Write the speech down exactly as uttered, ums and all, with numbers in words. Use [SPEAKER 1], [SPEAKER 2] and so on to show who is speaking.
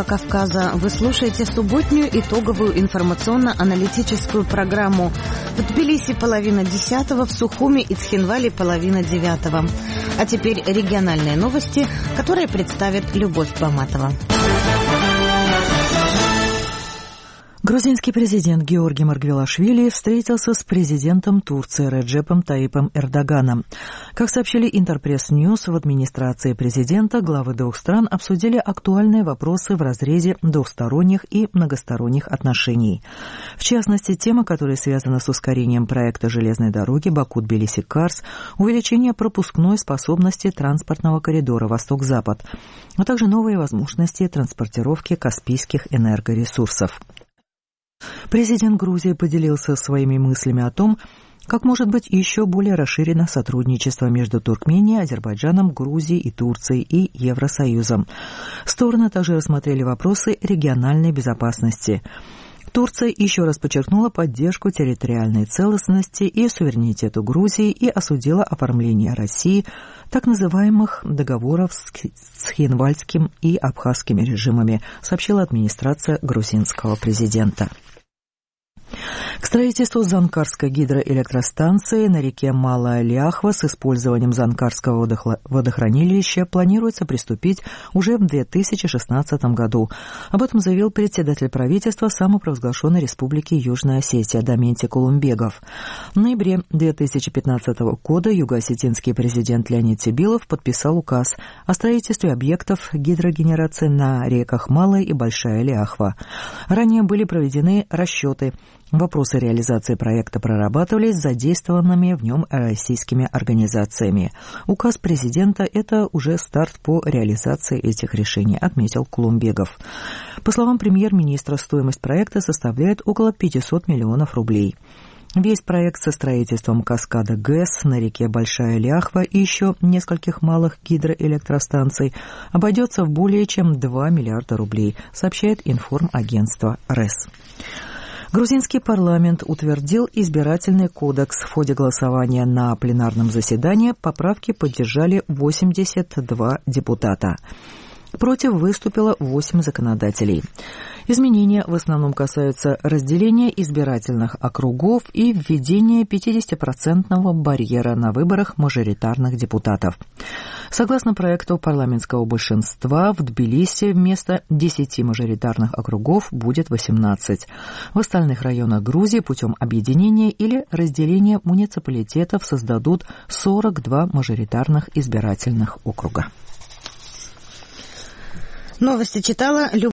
[SPEAKER 1] «Эхо Кавказа». Вы слушаете субботнюю итоговую информационно-аналитическую программу. В Тбилиси половина десятого, в Сухуми и Цхинвале половина девятого. А теперь региональные новости, которые представит Любовь Баматова.
[SPEAKER 2] Грузинский президент Георгий Маргвелашвили встретился с президентом Турции Реджепом Таипом Эрдоганом. Как сообщили Интерпресс Ньюс, в администрации президента главы двух стран обсудили актуальные вопросы в разрезе двухсторонних и многосторонних отношений. В частности, темы, которые связаны с ускорением проекта железной дороги Баку-Тбилиси-Карс, увеличение пропускной способности транспортного коридора Восток-Запад, а также новые возможности транспортировки каспийских энергоресурсов. Президент Грузии поделился своими мыслями о том, как может быть еще более расширено сотрудничество между Туркменией, Азербайджаном, Грузией и Турцией и Евросоюзом. Стороны также рассмотрели вопросы региональной безопасности. Турция еще раз подчеркнула поддержку территориальной целостности и суверенитету Грузии и осудила оформление России так называемых договоров с Цхинвальским и Абхазским режимами, сообщила администрация грузинского президента. К строительству Занкарской гидроэлектростанции на реке Малая Ляхва с использованием Занкарского водохранилища планируется приступить уже в две тысячи шестнадцатом году. Об этом заявил председатель правительства самопровозглашенной республики Южная Осетия Даменти Кулумбегов. В ноябре две тысячи пятнадцатого года юго-осетинский президент Леонид Сибилов подписал указ о строительстве объектов гидрогенерации на реках Малая и Большая Ляхва. Ранее были проведены расчеты. Вопросы реализации проекта прорабатывались с задействованными в нем российскими организациями. Указ президента – это уже старт по реализации этих решений, отметил Кулумбегов. По словам премьер-министра, стоимость проекта составляет около пятьсот миллионов рублей. Весь проект со строительством каскада ГЭС на реке Большая Ляхва и еще нескольких малых гидроэлектростанций обойдется в более чем два миллиарда рублей, сообщает информагентство РЭС. Грузинский парламент утвердил избирательный кодекс. В ходе голосования на пленарном заседании поправки поддержали восемьдесят два депутата. Против выступило восемь законодателей. Изменения в основном касаются разделения избирательных округов и введения пятидесятипроцентного барьера на выборах мажоритарных депутатов. Согласно проекту парламентского большинства, в Тбилиси вместо десяти мажоритарных округов будет восемнадцать. В остальных районах Грузии путем объединения или разделения муниципалитетов создадут сорок два мажоритарных избирательных округа.
[SPEAKER 1] Новости читала Любовь.